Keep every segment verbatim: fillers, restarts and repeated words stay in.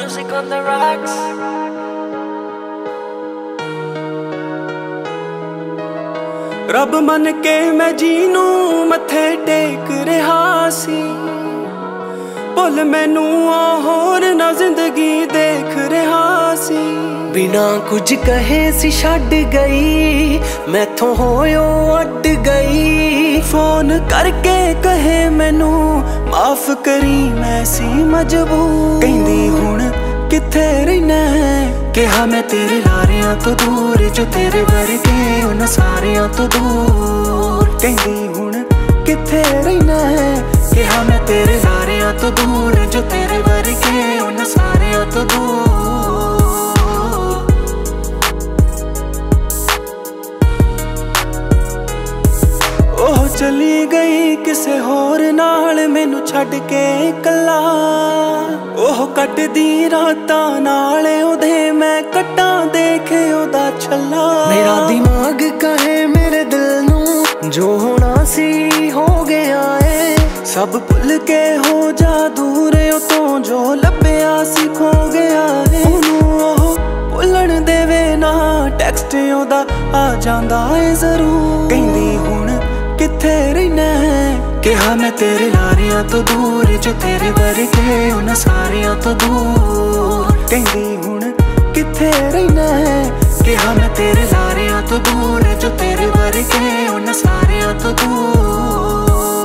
music on the rocks. ਰੱਬ ਮੰਨ ਕੇ ਮੈਂ ਜੀ ਨੂੰ ਮੱਥੇ ਟੇਕ ਰਿਹਾ ਸੀ, ਭੁੱਲ ਮੈਨੂੰ ਆ ਹੋਰ ਨਾ ਜ਼ਿੰਦਗੀ ਦੇਖ ਰਿਹਾ ਸੀ। ਬਿਨਾ ਕੁਝ ਕਹੇ ਸੀ ਛੱਡ ਗਈ, ਮੈਥੋਂ ਹੋਇਓ ਅੱਡ ਗਈ। ਫੋਨ ਕਰਕੇ ਕਹੇ ਮੈਨੂੰ ਮਾਫ ਕਰੀ, ਮੈਂ ਸੀ ਮਜਬੂਰ। ਕਹਿੰਦੀ ਹੁਣ ਕਿੱਥੇ ਰਹਿਣਾ, ਕਿਹਾ ਮੈਂ ਤੇਰੇ ਲਾਰਿਆਂ ਤੋਂ ਦੂਰ, ਜੋ ਤੇਰੇ ਵਰਗੇ ਉਹਨਾਂ ਸਾਰਿਆਂ ਤੋਂ ਦੂਰ। ਕਹਿੰਦੀ ਹੁਣ ਕਿੱਥੇ ਰਹਿਣਾ, ਕਿਹਾ ਮੈਂ ਤੇਰੇ ਲਾਰਿਆਂ ਤੋਂ ਦੂਰ, ਜੋ ਤੇਰੇ ਵਰਗੇ ਉਹਨਾਂ ਸਾਰਿਆਂ ਤੋਂ ਦੂਰ। ਉਹ ਚਲੀ ਗਈ ਕਿਸੇ ਹੋਰ ਨਾਲ ਮੈਨੂੰ ਛੱਡ ਕੇ ਇਕੱਲਾ, ਉਹ ਕੱਟਦੀ ਰਾਤਾਂ ਨਾਲ ਉਹਦੇ ਮੈਂ ਕੱਟਾਂ ਦੇਖ ਉਹਦਾ ਛੱਲਾ। ਮੇਰਾ ਦਿਮਾਗ ਕਹੇ ਮੇਰੇ ਦਿਲ ਨੂੰ ਜੋ ਹੋਣਾ ਸੀ ਹੋ ਗਿਆ ਏ, ਸਭ ਭੁੱਲ ਕੇ ਹੋ ਜਾ ਦੂਰ ਉਹ ਤੋਂ, ਜੋ ਲੱਭਿਆ ਸੀ ਖੋ ਗਿਆ ਏ। ਉਹਨੂੰ ਉਹ ਭੁੱਲਣ ਦੇਵੇ ਨਾ, ਟੈਕਸਟ ਉਹਦਾ ਆ ਜਾਂਦਾ ਏ ਜ਼ਰੂਰ। ਕਹਿੰਦੀ ਹੁਣ ਕਿੱਥੇ ਰਹਿਣਾ, ਕਿਹਾ ਮੈਂ ਤੇਰੇ ਲਾਰਿਆਂ ਤੋਂ ਦੂਰ, ਜੋ ਤੇਰੇ ਵਰਗੇ ਉਹਨਾਂ ਸਾਰਿਆਂ ਤੋਂ ਦੂਰ। ਕਹਿੰਦੀ ਹੁਣ ਕਿੱਥੇ ਰਹਿਣਾ, ਕਿਹਾ ਮੈਂ ਤੇਰੇ ਲਾਰਿਆਂ ਤੋਂ ਦੂਰ, ਜੋ ਤੇਰੇ ਵਰਗੇ ਉਹਨਾਂ ਸਾਰਿਆਂ ਤੋਂ ਦੂਰ।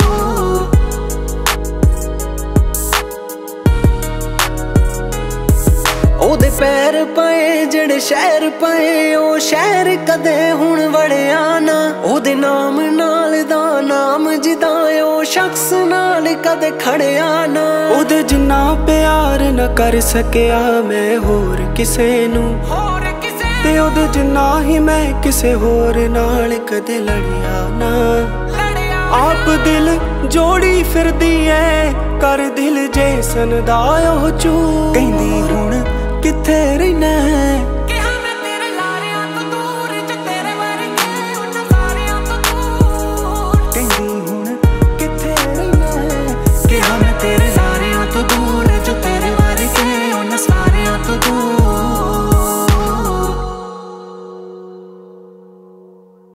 ਉਹਦੇ ਪੈਰ ਪਏ ਜਿਹੜੇ ਸ਼ਹਿਰ ਪਏ, ਉਹ ਸ਼ਹਿਰ ਕਦੇ ਹੁਣ ਵੜਿਆ ਨਾ। ਉਹਦੇ ਨਾਮ ਨਾਲ ਦਾ ਨਾਮ ਜਿੱਦਾਂ ਉਹ ਸ਼ਖਸ ਨਾਲ ਕਦੇ ਖੜਿਆ ਨਾ। ਉਹਦੇ ਜਿੰਨਾ ਪਿਆਰ ਨਾ ਕਰ ਸਕਿਆ ਮੈਂ ਹੋਰ ਕਿਸੇ ਨੂੰ, ਤੇ ਉਹਦੇ ਜਿੰਨਾ ਹੀ ਮੈਂ ਕਿਸੇ ਹੋਰ ਨਾਲ ਕਦੇ ਲੜਿਆ ਨਾ। ਆਪ ਦਿਲ ਜੋੜੀ ਫਿਰਦੀ ਐ ਕਰ ਦਿਲ ਜੇਸਨ ਦਾ ਉਹ ਚੂ। ਕਹਿੰਦੀ ਹੁਣ ਕਿੱਥੇ ਰਹਿਣਾ,